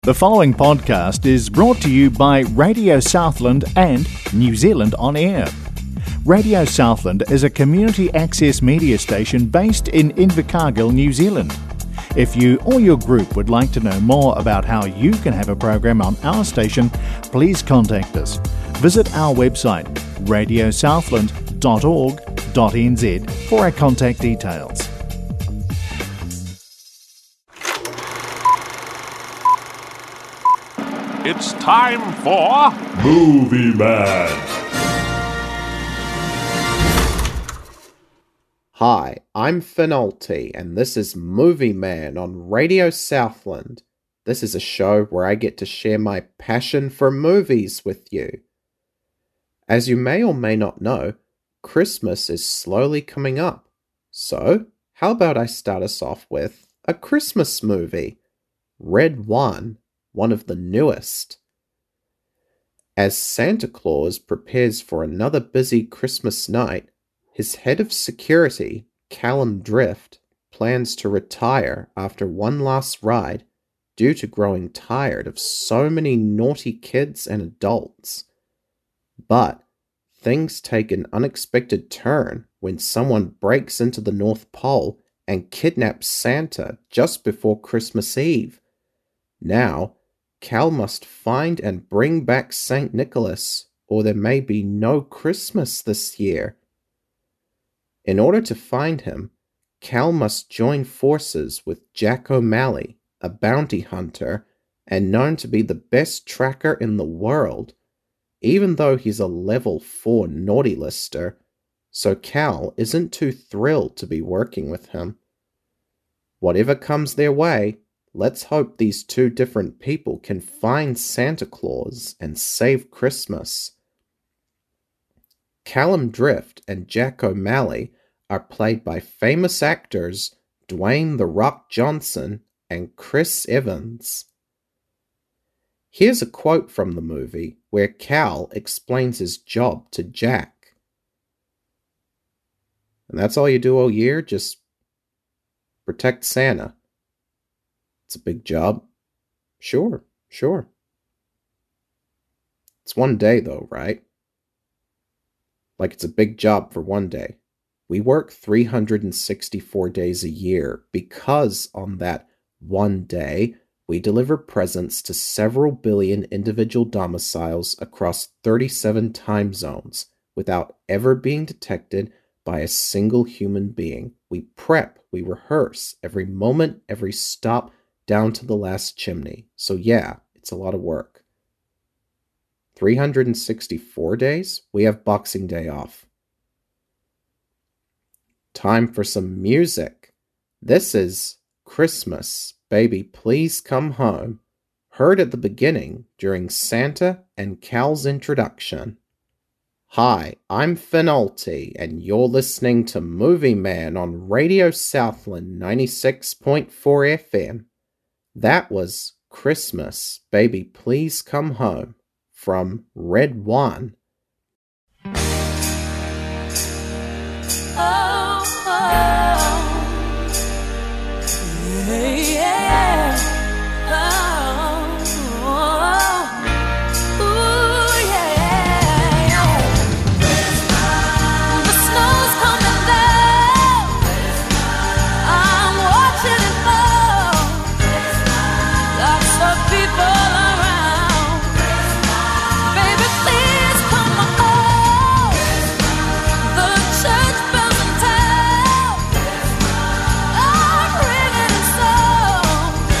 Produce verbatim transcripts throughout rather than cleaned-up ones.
The following podcast is brought to you by Radio Southland and New Zealand On Air. Radio Southland is a community access media station based in Invercargill, New Zealand. If you or your group would like to know more about how you can have a program on our station, please contact us. Visit our website, radio southland dot org dot n z, for our contact details. It's time for Movie Man. Hi, I'm Finalty, and this is Movie Man on Radio Southland. This is a show where I get to share my passion for movies with you. As you may or may not know, Christmas is slowly coming up. So, how about I start us off with a Christmas movie, Red One, one of the newest. As Santa Claus prepares for another busy Christmas night, his head of security, Callum Drift, plans to retire after one last ride due to growing tired of so many naughty kids and adults. But things take an unexpected turn when someone breaks into the North Pole and kidnaps Santa just before Christmas Eve. Now, Cal must find and bring back Saint Nicholas, or there may be no Christmas this year. In order to find him, Cal must join forces with Jack O'Malley, a bounty hunter, and known to be the best tracker in the world, even though he's a level four naughty lister, so Cal isn't too thrilled to be working with him. Whatever comes their way, let's hope these two different people can find Santa Claus and save Christmas. Callum Drift and Jack O'Malley are played by famous actors Dwayne "The Rock" Johnson and Chris Evans. Here's a quote from the movie where Cal explains his job to Jack. And that's all you do all year? Just protect Santa? It's a big job. Sure, sure. It's one day though, right? Like it's a big job for one day. We work three hundred sixty-four days a year because on that one day, we deliver presents to several billion individual domiciles across thirty-seven time zones without ever being detected by a single human being. We prep, we rehearse every moment, every stop, down to the last chimney. So yeah, it's a lot of work. three hundred sixty-four days, we have Boxing Day off. Time for some music. This is Christmas, Baby Please Come Home, heard at the beginning during Santa and Cal's introduction. Hi, I'm Finalty, and you're listening to Movie Man on Radio Southland ninety-six point four F M. That was Christmas, Baby Please Come Home from Red One. Oh, oh, yeah, yeah. Oh, oh, ooh, yeah, yeah. The snow's coming down. I'm watching it fall. Lots of people around. Baby, please come home. The church bells in town are ringing a song.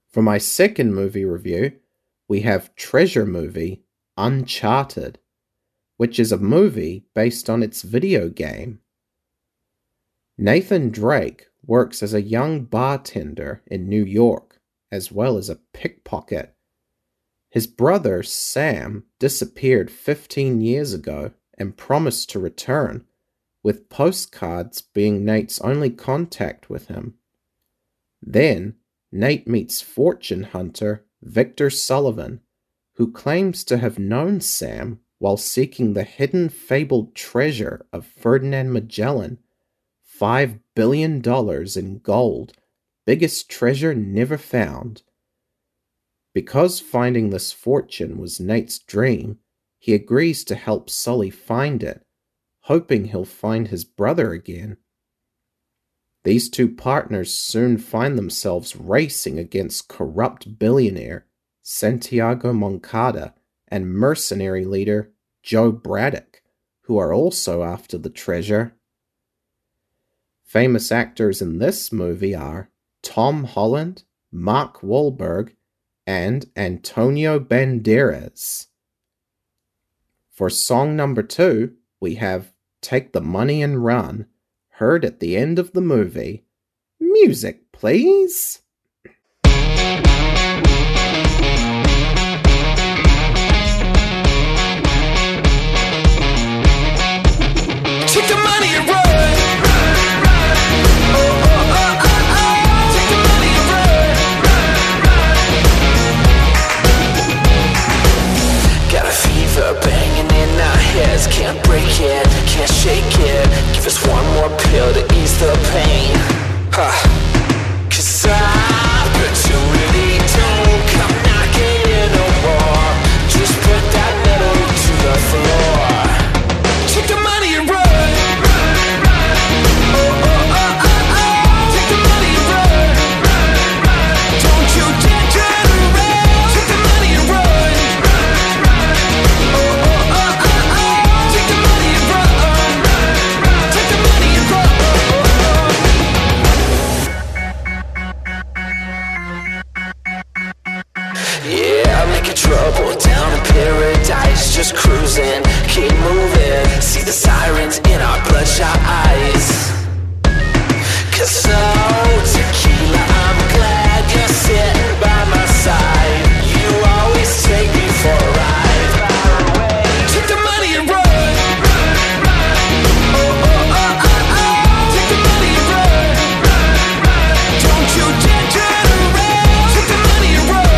For my second movie review, we have treasure movie Uncharted, which is a movie based on its video game. Nathan Drake works as a young bartender in New York, as well as a pickpocket. His brother, Sam, disappeared fifteen years ago and promised to return, with postcards being Nate's only contact with him. Then, Nate meets fortune hunter Victor Sullivan, who claims to have known Sam while seeking the hidden fabled treasure of Ferdinand Magellan, five billion dollars in gold, biggest treasure never found. Because finding this fortune was Nate's dream, he agrees to help Sully find it, hoping he'll find his brother again. These two partners soon find themselves racing against corrupt billionaire Santiago Moncada and mercenary leader Joe Braddock, who are also after the treasure. Famous actors in this movie are Tom Holland, Mark Wahlberg, and Antonio Banderas. For song number two, we have Take the Money and Run, heard at the end of the movie. Music, please. Take the money and run. Banging in our heads, can't break it, can't shake it. Give us one more pill to ease the pain. Huh. Cause opportunity don't come knocking in no more. Just put that metal to the floor. Take the money and run. Oh, oh, oh, oh, oh. Take the money and run. Don't you dare turn around. Take the money and run. Trouble down in paradise, just cruising, keep moving. See the sirens in our bloodshot eyes. Cause so tequila, I'm glad you're sitting by my side. You always take me for a ride. Take the money and run. Oh, oh, oh, oh, oh. Take the money and run. Don't you dare turn around. Take the money and run.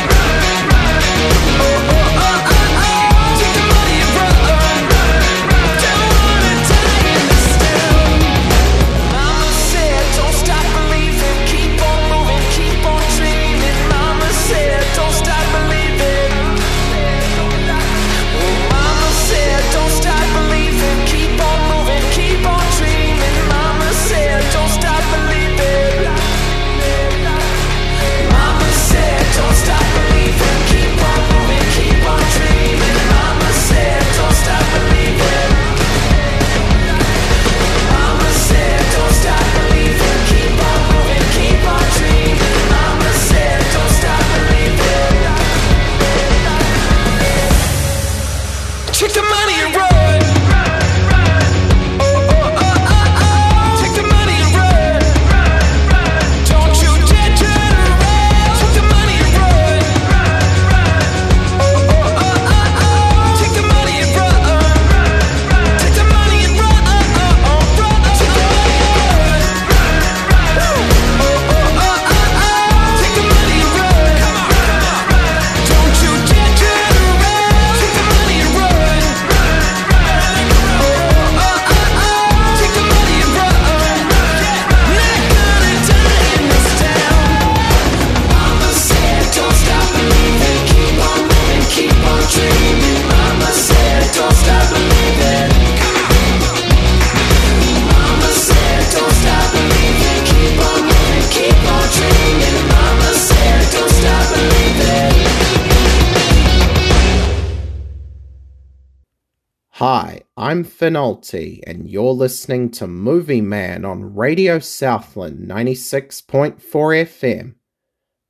Hi, I'm Finalty, and you're listening to Movie Man on Radio Southland ninety-six point four F M.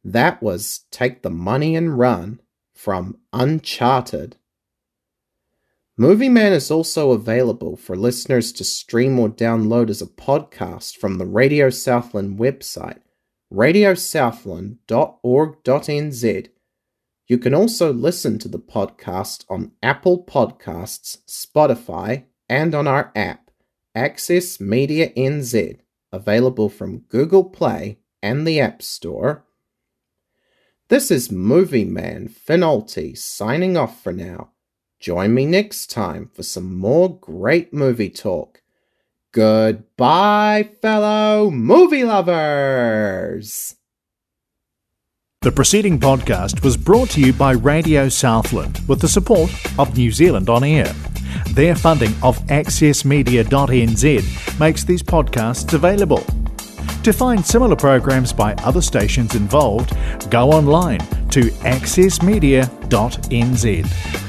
That was Take the Money and Run from Uncharted. Movie Man is also available for listeners to stream or download as a podcast from the Radio Southland website, radio southland dot org dot n z. You can also listen to the podcast on Apple Podcasts, Spotify, and on our app, Access Media N Z, available from Google Play and the App Store. This is Movie Man Finalty signing off for now. Join me next time for some more great movie talk. Goodbye, fellow movie lovers! The preceding podcast was brought to you by Radio Southland with the support of New Zealand On Air. Their funding of access media dot n z makes these podcasts available. To find similar programs by other stations involved, go online to access media dot n z.